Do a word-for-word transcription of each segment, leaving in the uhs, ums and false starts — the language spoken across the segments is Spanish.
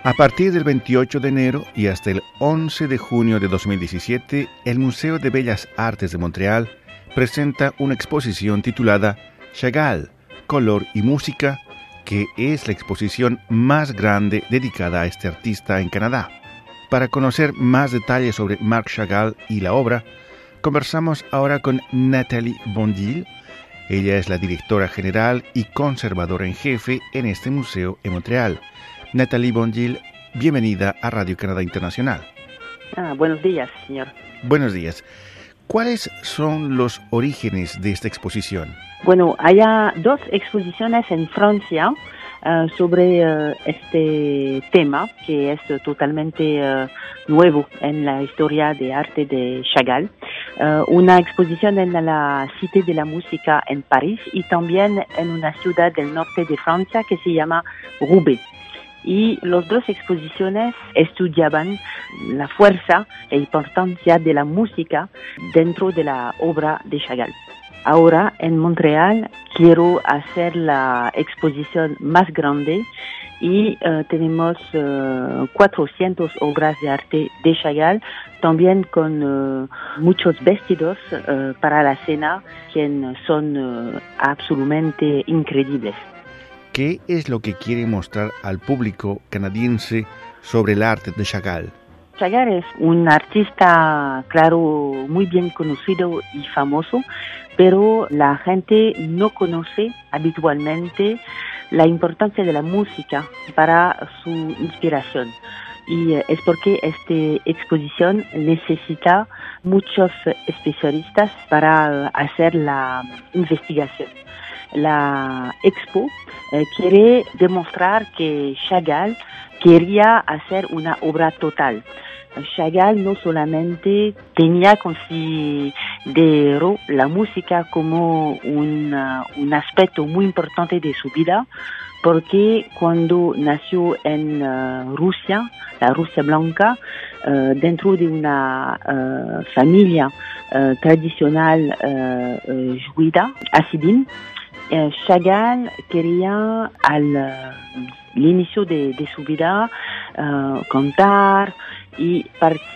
A partir del veintiocho de enero y hasta el once de junio de dos mil diecisiete, el Museo de Bellas Artes de Montreal presenta una exposición titulada Chagall, Color y Música, que es la exposición más grande dedicada a este artista en Canadá. Para conocer más detalles sobre Marc Chagall y la obra, conversamos ahora con Nathalie Bondil. Ella es la directora general y conservadora en jefe en este museo en Montreal. Nathalie Bondil, bienvenida a Radio Canadá Internacional. Ah, buenos días, señor. Buenos días. ¿Cuáles son los orígenes de esta exposición? Bueno, hay dos exposiciones en Francia uh, sobre uh, este tema, que es uh, totalmente uh, nuevo en la historia de arte de Chagall. Uh, una exposición en la Cité de la Música en París y también en una ciudad del norte de Francia que se llama Roubaix. Y las dos exposiciones estudiaban la fuerza e importancia de la música dentro de la obra de Chagall. Ahora, en Montreal, quiero hacer la exposición más grande y uh, tenemos uh, cuatrocientas obras de arte de Chagall, también con uh, muchos vestidos uh, para la cena que son uh, absolutamente increíbles. ¿Qué es lo que quiere mostrar al público canadiense sobre el arte de Chagall? Chagall es un artista, claro, muy bien conocido y famoso, pero la gente no conoce habitualmente la importancia de la música para su inspiración. Y es porque esta exposición necesita muchos especialistas para hacer la investigación. La expo eh, quiere demostrar que Chagall quería hacer una obra total. Chagall no solamente tenía considerado la música como un, uh, un aspecto muy importante de su vida, porque cuando nació en uh, Rusia, la Rusia blanca, uh, dentro de una uh, familia uh, tradicional uh, uh, judía, hasidim, Uh, Chagall quería al uh, inicio de, de su vida uh, cantar y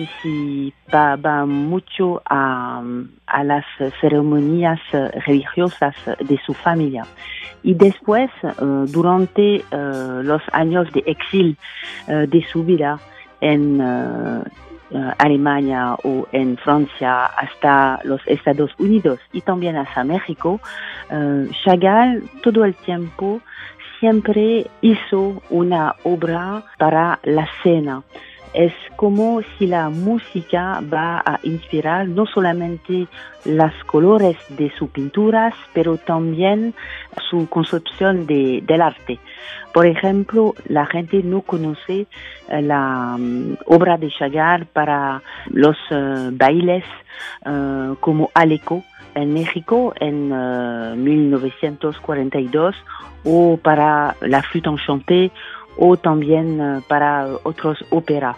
participaba mucho a, a las ceremonias religiosas de su familia. Y después, uh, durante uh, los años de exilio uh, de su vida en uh, Uh, Alemania o en Francia hasta los Estados Unidos y también hasta México, uh, Chagall todo el tiempo siempre hizo una obra para la cena. Es como si la música va a inspirar no solamente los colores de sus pinturas, pero también su concepción de, del arte. Por ejemplo, la gente no conoce uh, la um, obra de Chagall para los uh, bailes uh, como Aleco en México en uh, mil novecientos cuarenta y dos o para la flûte enchantée o también uh, para otros óperas.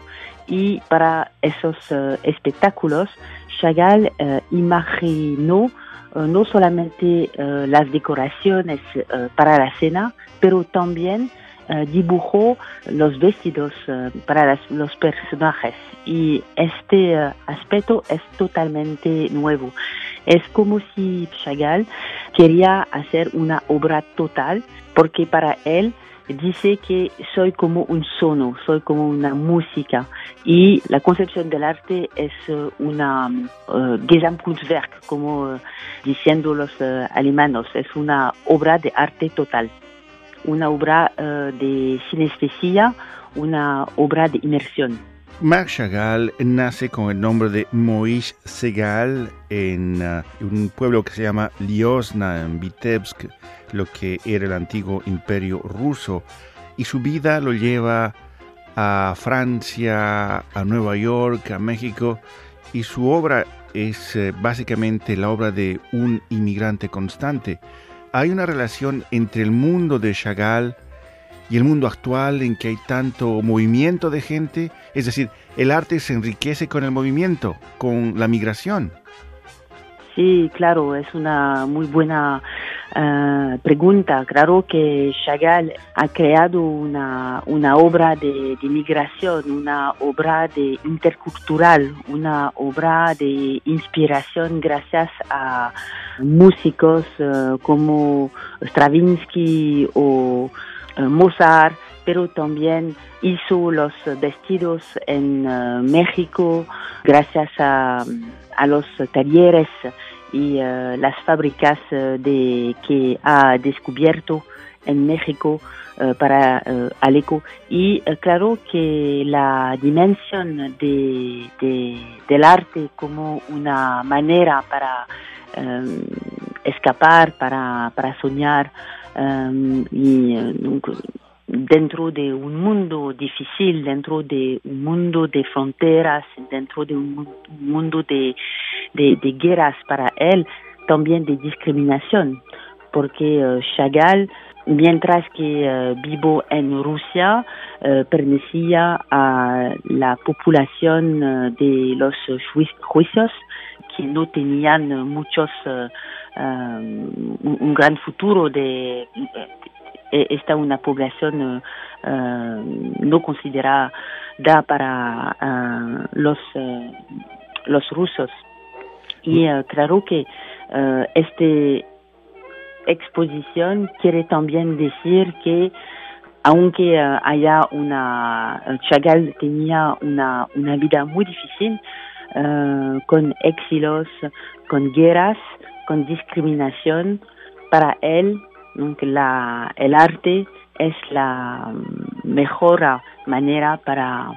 Y para esos uh, espectáculos, Chagall uh, imaginó uh, no solamente uh, las decoraciones uh, para la cena, pero también uh, dibujó los vestidos uh, para las, los personajes. Y este uh, aspecto es totalmente nuevo. Es como si Chagall quería hacer una obra total, porque para él dice que soy como un sono, soy como una música. Y la concepción del arte es uh, una uh, Gesamtkunstwerk, como uh, diciendo los uh, alemanes, es una obra de arte total, una obra uh, de sinestesia, una obra de inmersión. Marc Chagall nace con el nombre de Moïse Segal en uh, un pueblo que se llama Liozna, en Vitebsk, lo que era el antiguo imperio ruso, y su vida lo lleva a Francia, a Nueva York, a México, y su obra es eh, básicamente la obra de un inmigrante constante. Hay una relación entre el mundo de Chagall y el mundo actual en que hay tanto movimiento de gente, es decir, el arte se enriquece con el movimiento, con la migración. Sí, claro, es una muy buena uh, pregunta, claro que Chagall ha creado una, una obra de, de migración, una obra de intercultural, una obra de inspiración gracias a músicos uh, como Stravinsky o uh, Mozart, pero también hizo los vestidos en uh, México gracias a, a los talleres y uh, las fábricas uh, de, que ha descubierto en México uh, para uh, Aleco. Y uh, claro que la dimensión de, de, del arte como una manera para um, escapar, para, para soñar um, y uh, dentro de un mundo difícil, dentro de un mundo de fronteras, dentro de un mundo de, de, de guerras para él, también de discriminación, porque uh, Chagall, mientras que uh, vivo en Rusia, uh, pertenecía a la población uh, de los juicios que no tenían muchos, uh, um, un, un gran futuro de... Uh, Esta una población uh, uh, no considerada para uh, los uh, los rusos. Y uh, claro que uh, esta exposición quiere también decir que aunque uh, haya una uh, Chagall tenía una una vida muy difícil, uh, con éxitos, con guerras, con discriminación, para él donc la, el arte es la mejor manera para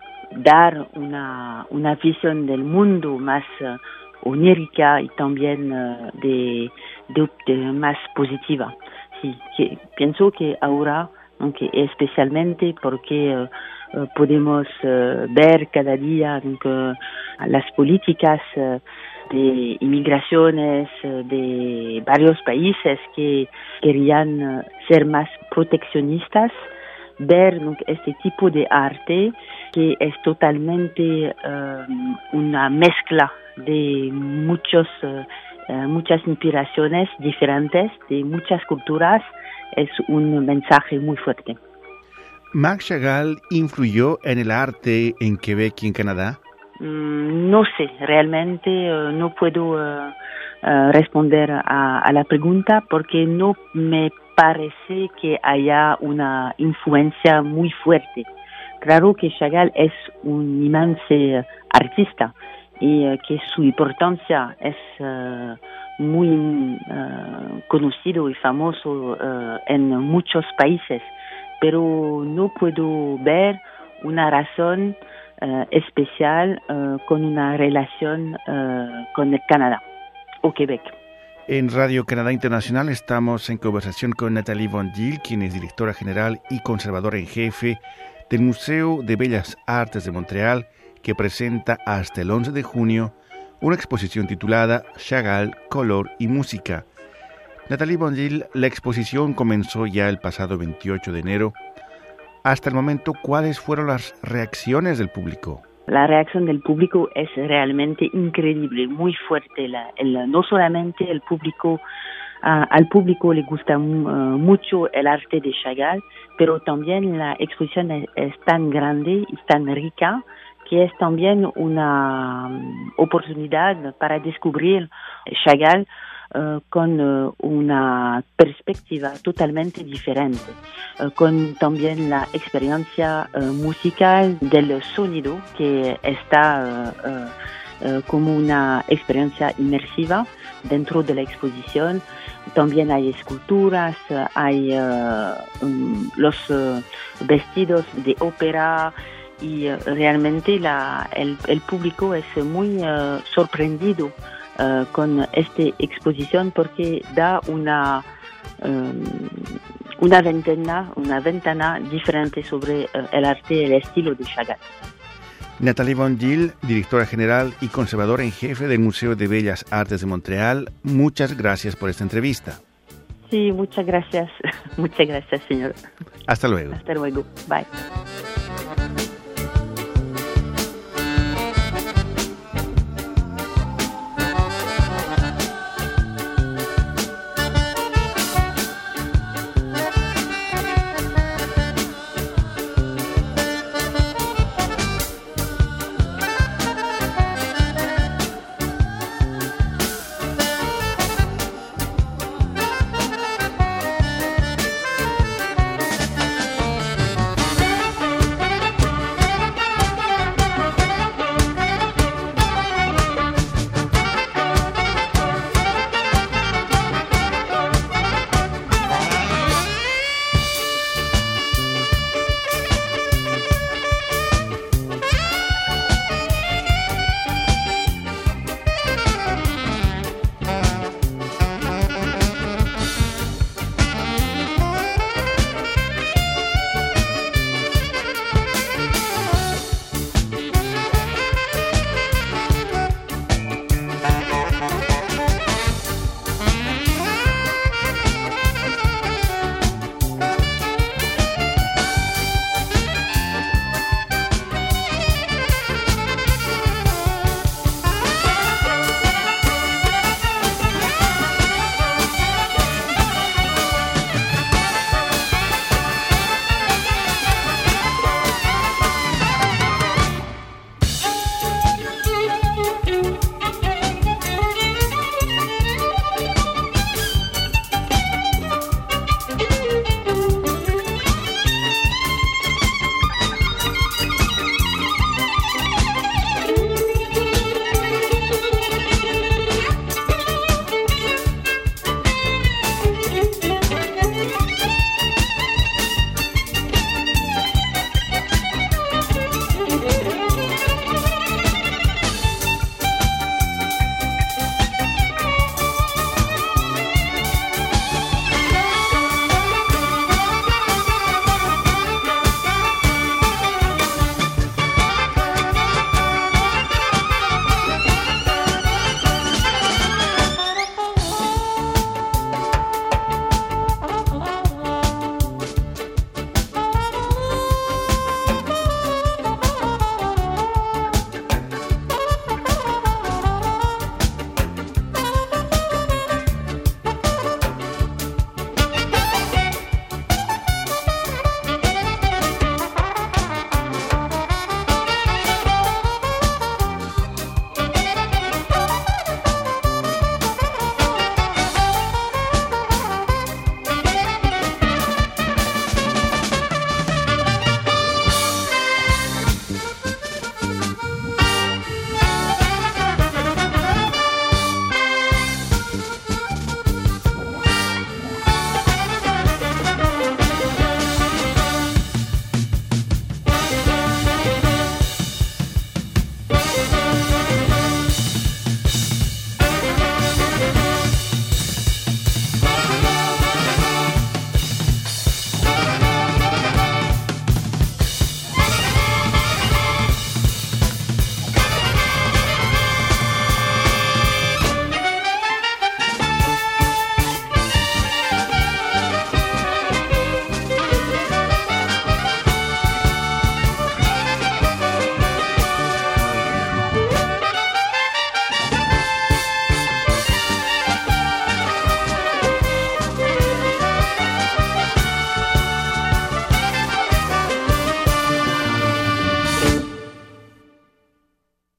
dar una, una visión del mundo más uh, onírica y también uh, de, de, de más positiva. Sí, que, pienso que ahora, aunque especialmente porque uh, uh, podemos uh, ver cada día donc, uh, las políticas uh, de inmigraciones de varios países que querían ser más proteccionistas, ver donc, este tipo de arte que es totalmente uh, una mezcla de muchos, uh, muchas inspiraciones diferentes, de muchas culturas, es un mensaje muy fuerte. ¿Max Chagall influyó en el arte en Quebec y en Canadá? No sé, realmente uh, no puedo uh, uh, responder a, a la pregunta porque no me parece que haya una influencia muy fuerte. Claro que Chagall es un inmenso artista y uh, que su importancia es uh, muy uh, conocido y famoso uh, en muchos países, pero no puedo ver una razón Uh, especial uh, con una relación uh, con el Canadá o Quebec. En Radio Canadá Internacional estamos en conversación con Nathalie Vandil, quien es directora general y conservadora en jefe del Museo de Bellas Artes de Montreal, que presenta hasta el once de junio una exposición titulada Chagall, Color y Música. Nathalie Vandil, la exposición comenzó ya el pasado veintiocho de enero. Hasta el momento, ¿cuáles fueron las reacciones del público? La reacción del público es realmente increíble, muy fuerte. La, el, no solamente el público, uh, al público le gusta uh, mucho el arte de Chagall, pero también la exposición es, es tan grande y tan rica que es también una um, oportunidad para descubrir Chagall Uh, con uh, una perspectiva totalmente diferente, uh, con también la experiencia uh, musical del sonido que está uh, uh, uh, como una experiencia inmersiva dentro de la exposición. También hay esculturas, uh, hay uh, um, los uh, vestidos de ópera y uh, realmente la, el, el público es muy uh, sorprendido Uh, con esta exposición porque da una um, una ventana una ventana diferente sobre uh, el arte y el estilo de Chagall. Nathalie Vandil, directora general y conservadora en jefe del Museo de Bellas Artes de Montreal, muchas gracias por esta entrevista. Sí, muchas gracias. Muchas gracias, señor. Hasta luego. Hasta luego. Bye.